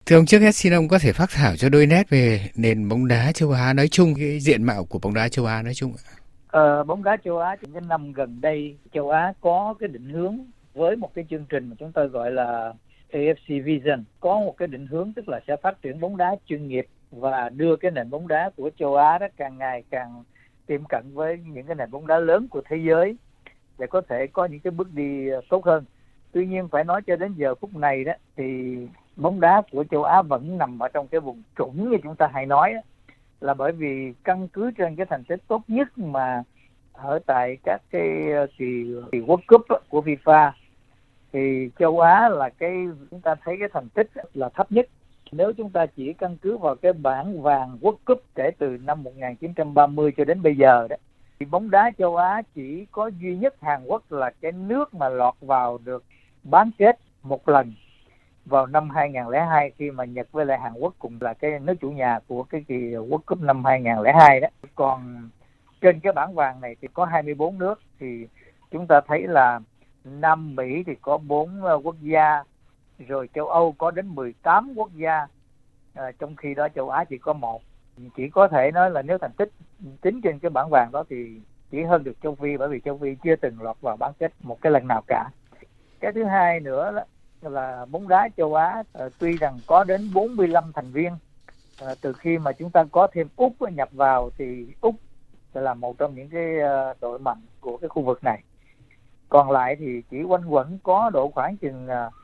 Thưa ông, trước hết xin ông có thể phác thảo cho đôi nét về nền bóng đá châu Á nói chung, cái diện mạo của bóng đá châu Á nói chung. Bóng đá châu Á trong cái năm gần đây, châu Á có cái định hướng với một cái chương trình mà chúng tôi gọi là AFC Vision, có một cái định hướng tức là sẽ phát triển bóng đá chuyên nghiệp và đưa cái nền bóng đá của châu Á đó càng ngày càng tiệm cận với những cái nền bóng đá lớn của thế giới để có thể có những cái bước đi tốt hơn. Tuy nhiên phải nói cho đến giờ phút này đó thì bóng đá của châu Á vẫn nằm ở trong cái vùng trũng như chúng ta hay nói đó, là bởi vì căn cứ trên cái thành tích tốt nhất mà ở tại các cái kỳ World Cup của FIFA thì châu Á là cái chúng ta thấy cái thành tích là thấp nhất. Nếu chúng ta chỉ căn cứ vào cái bảng vàng World Cup kể từ năm 1930 cho đến bây giờ đó, thì bóng đá châu Á chỉ có duy nhất Hàn Quốc là cái nước mà lọt vào được bán kết một lần vào năm 2002 khi mà Nhật với lại Hàn Quốc cùng là cái nước chủ nhà của cái kỳ World Cup năm 2002 đó. Còn trên cái bảng vàng này thì có 24 nước, thì chúng ta thấy là Nam Mỹ thì có 4 quốc gia, rồi châu Âu có đến 18 quốc gia, trong khi đó châu Á chỉ có 1. Chỉ có thể nói là nếu thành tích tính trên cái bảng vàng đó thì chỉ hơn được châu Phi, bởi vì châu Phi chưa từng lọt vào bán kết một cái lần nào cả. Cái thứ hai nữa là bóng đá châu Á tuy rằng có đến 45 thành viên, từ khi mà chúng ta có thêm Úc nhập vào thì Úc là một trong những cái đội mạnh của cái khu vực này. Còn lại thì chỉ quanh quẩn có độ khoảng chừng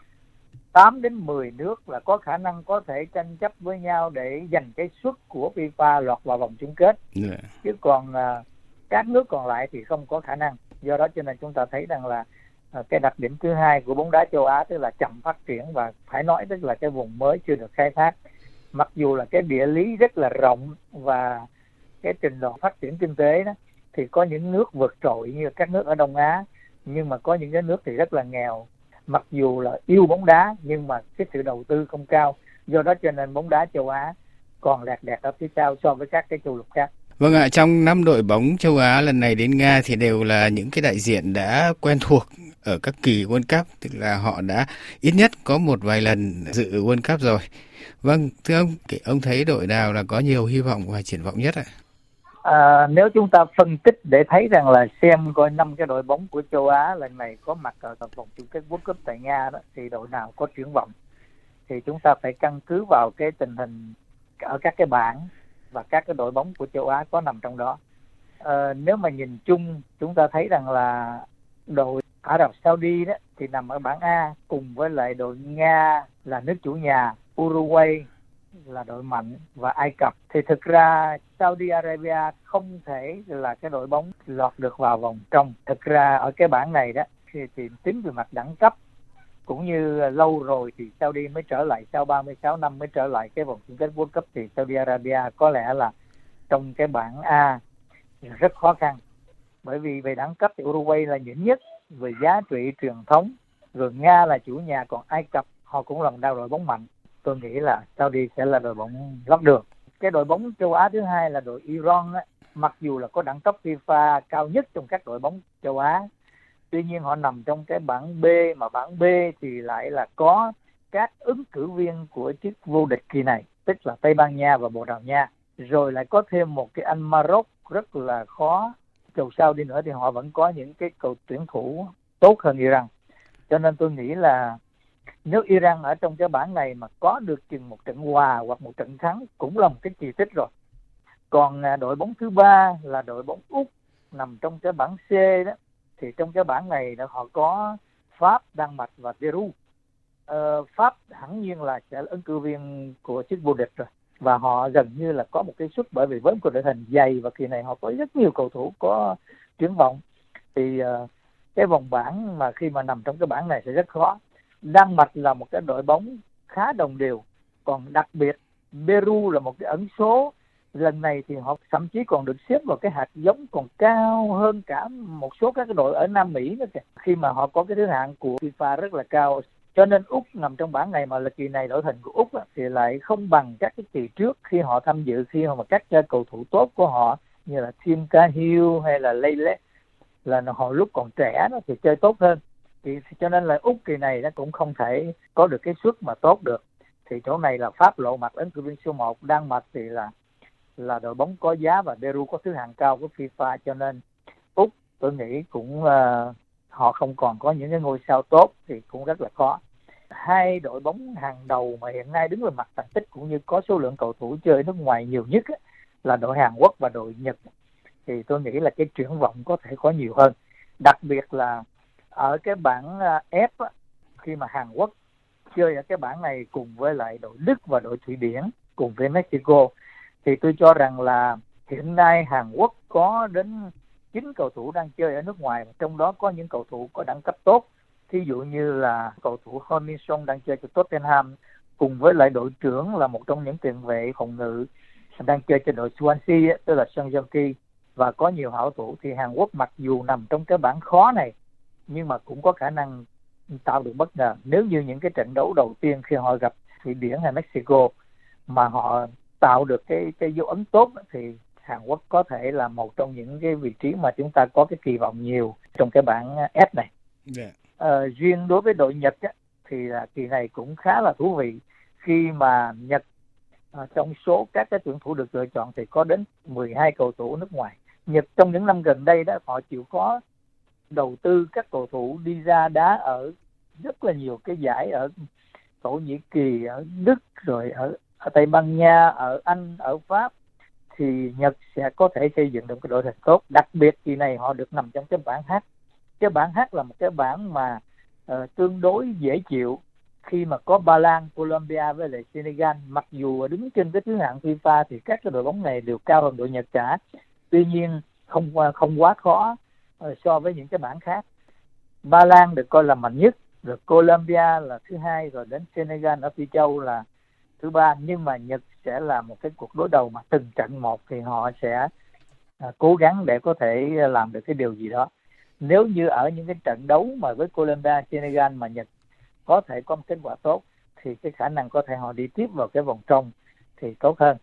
8 đến 10 nước là có khả năng có thể tranh chấp với nhau để giành cái suất của FIFA lọt vào vòng chung kết. Chứ còn các nước còn lại thì không có khả năng. Do đó cho nên chúng ta thấy rằng là cái đặc điểm thứ hai của bóng đá châu Á tức là chậm phát triển, và phải nói tức là cái vùng mới chưa được khai thác. Mặc dù là cái địa lý rất là rộng và cái trình độ phát triển kinh tế đó thì có những nước vượt trội như các nước ở Đông Á, nhưng mà có những cái nước thì rất là nghèo. Mặc dù là yêu bóng đá nhưng mà cái sự đầu tư không cao. Do đó cho nên bóng đá châu Á còn lạc đạc ở phía sau so với các cái châu lục khác. Vâng ạ, trong 5 đội bóng châu Á lần này đến Nga thì đều là những cái đại diện đã quen thuộc ở các kỳ World Cup, tức là họ đã ít nhất có một vài lần dự World Cup rồi. Vâng, thưa ông thấy đội nào là có nhiều hy vọng và triển vọng nhất ạ? Nếu chúng ta phân tích để thấy rằng là xem coi 5 cái đội bóng của châu Á lần này có mặt ở vòng chung kết World Cup tại Nga đó thì đội nào có triển vọng, thì chúng ta phải căn cứ vào cái tình hình ở các cái bảng và các cái đội bóng của châu Á có nằm trong đó. Nếu mà nhìn chung chúng ta thấy rằng là đội Ả Rập Saudi đó thì nằm ở bảng A cùng với lại đội Nga là nước chủ nhà, Uruguay là đội mạnh và Ai Cập. Thì thực ra Saudi Arabia không thể là cái đội bóng lọt được vào vòng trong. Thực ra ở cái bảng này đó thì tính về mặt đẳng cấp cũng như lâu rồi thì Saudi mới trở lại, sau 36 năm mới trở lại cái vòng chung kết World Cup, thì Saudi Arabia có lẽ là trong cái bảng A rất khó khăn. Bởi vì về đẳng cấp thì Uruguay là nhỉnh nhất về giá trị truyền thống, rồi Nga là chủ nhà, còn Ai Cập họ cũng là một đội bóng mạnh. Tôi nghĩ là Saudi sẽ là đội bóng lót đường. Cái đội bóng châu Á thứ hai là đội Iran á, mặc dù là có đẳng cấp FIFA cao nhất trong các đội bóng châu Á, tuy nhiên họ nằm trong cái bảng B, mà bảng B thì lại là có các ứng cử viên của chức vô địch kỳ này, tức là Tây Ban Nha và Bồ Đào Nha. Rồi lại có thêm một cái anh Maroc rất là khó. Dù sao đi nữa thì họ vẫn có những cái cầu tuyển thủ tốt hơn Iran. Cho nên tôi nghĩ là nếu Iran ở trong cái bảng này mà có được chừng một trận hòa hoặc một trận thắng cũng là một cái kỳ tích rồi. Còn đội bóng thứ ba là đội bóng Úc nằm trong cái bảng C đó, thì trong cái bảng này họ có Pháp, Đan Mạch và Peru. Pháp hẳn nhiên là sẽ là ứng cử viên của chức vô địch rồi, và họ gần như là có một cái suất, bởi vì với một đội hình dày và kỳ này họ có rất nhiều cầu thủ có triển vọng. Thì cái vòng bảng mà khi mà nằm trong cái bảng này sẽ rất khó. Đan Mạch là một cái đội bóng khá đồng đều, còn đặc biệt Peru là một cái ẩn số. Lần này thì họ thậm chí còn được xếp vào cái hạt giống còn cao hơn cả một số các cái đội ở Nam Mỹ nữa kìa, khi mà họ có cái thứ hạng của FIFA rất là cao. Cho nên Úc nằm trong bảng này, mà là kỳ này đội hình của Úc thì lại không bằng các cái kỳ trước khi họ tham dự, khi mà các cầu thủ tốt của họ như là Tim Cahill hay là Lele là họ lúc còn trẻ đó thì chơi tốt hơn. Thì cho nên là Úc kỳ này nó cũng không thể có được cái suất mà tốt được. Thì chỗ này là Pháp lộ mặt ứng cử viên số 1, Đan Mạch thì là đội bóng có giá và Peru có thứ hạng cao của FIFA, cho nên Úc tôi nghĩ cũng họ không còn có những cái ngôi sao tốt thì cũng rất là khó. Hai đội bóng hàng đầu mà hiện nay đứng về mặt thành tích cũng như có số lượng cầu thủ chơi nước ngoài nhiều nhất là đội Hàn Quốc và đội Nhật. Thì tôi nghĩ là cái triển vọng có thể có nhiều hơn, đặc biệt là ở cái bảng F khi mà Hàn Quốc chơi ở cái bảng này cùng với lại đội Đức và đội Thụy Điển cùng với Mexico, thì tôi cho rằng là hiện nay Hàn Quốc có đến 9 cầu thủ đang chơi ở nước ngoài, trong đó có những cầu thủ có đẳng cấp tốt. Ví dụ như là cầu thủ Hong Min Son đang chơi cho Tottenham, cùng với lại đội trưởng là một trong những tiền vệ phòng ngự đang chơi cho đội Swansea, tức là Song Joong-ki, và có nhiều hảo thủ. Thì Hàn Quốc mặc dù nằm trong cái bảng khó này nhưng mà cũng có khả năng tạo được bất ngờ nếu như những cái trận đấu đầu tiên khi họ gặp Thụy Điển hay Mexico mà họ tạo được cái dấu ấn tốt, thì Hàn Quốc có thể là một trong những cái vị trí mà chúng ta có cái kỳ vọng nhiều trong cái bảng F này. Riêng đối với đội Nhật thì là kỳ này cũng khá là thú vị khi mà Nhật trong số các cái tuyển thủ được lựa chọn thì có đến 12 cầu thủ nước ngoài. Nhật trong những năm gần đây đó họ chịu khó đầu tư các cầu thủ đi ra đá ở rất là nhiều cái giải ở Thổ Nhĩ Kỳ, ở Đức, rồi ở Tây Ban Nha, ở Anh, ở Pháp, thì Nhật sẽ có thể xây dựng được cái đội thật tốt. Đặc biệt kỳ này họ được nằm trong cái bảng H. Cái bảng H là một cái bảng mà tương đối dễ chịu khi mà có Ba Lan, Colombia với lại Senegal. Mặc dù đứng trên cái thứ hạng FIFA thì các cái đội bóng này đều cao hơn đội Nhật cả. Tuy nhiên không quá khó so với những cái bảng khác. Ba Lan được coi là mạnh nhất, rồi Colombia là thứ hai, rồi đến Senegal ở Phi Châu là thứ ba. Nhưng mà Nhật sẽ là một cái cuộc đối đầu mà từng trận một thì họ sẽ cố gắng để có thể làm được cái điều gì đó. Nếu như ở những cái trận đấu mà với Colombia, Senegal mà Nhật có thể có một kết quả tốt thì cái khả năng có thể họ đi tiếp vào cái vòng trong thì tốt hơn.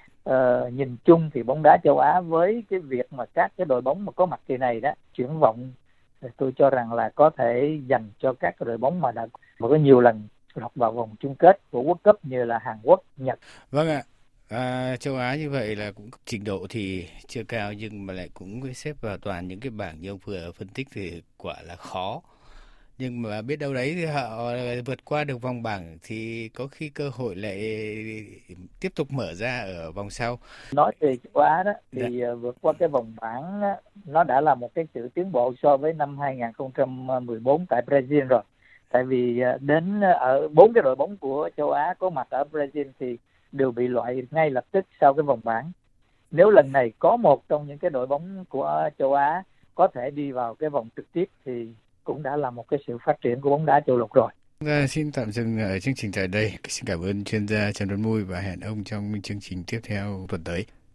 Nhìn chung thì bóng đá châu Á với cái việc mà các cái đội bóng mà có mặt kỳ này đó, triển vọng tôi cho rằng là có thể dành cho các cái đội bóng mà đã có nhiều lần lọt vào vòng chung kết của World Cup như là Hàn Quốc, Nhật. Vâng ạ. Châu Á như vậy là cũng trình độ thì chưa cao nhưng mà lại cũng xếp vào toàn những cái bảng như ông vừa phân tích thì quả là khó. Nhưng mà biết đâu đấy thì họ vượt qua được vòng bảng thì có khi cơ hội lại tiếp tục mở ra ở vòng sau. Nói về châu Á đó thì vượt qua cái vòng bảng đó, nó đã là một cái sự tiến bộ so với năm 2014 tại Brazil rồi. Tại vì đến ở 4 cái đội bóng của châu Á có mặt ở Brazil thì đều bị loại ngay lập tức sau cái vòng bảng. Nếu lần này có một trong những cái đội bóng của châu Á có thể đi vào cái vòng trực tiếp thì cũng đã là một cái sự phát triển của bóng đá châu lục rồi. Xin tạm dừng ở chương trình tại đây. Xin cảm ơn chuyên gia Trần Văn Mui và hẹn ông trong chương trình tiếp theo tuần tới.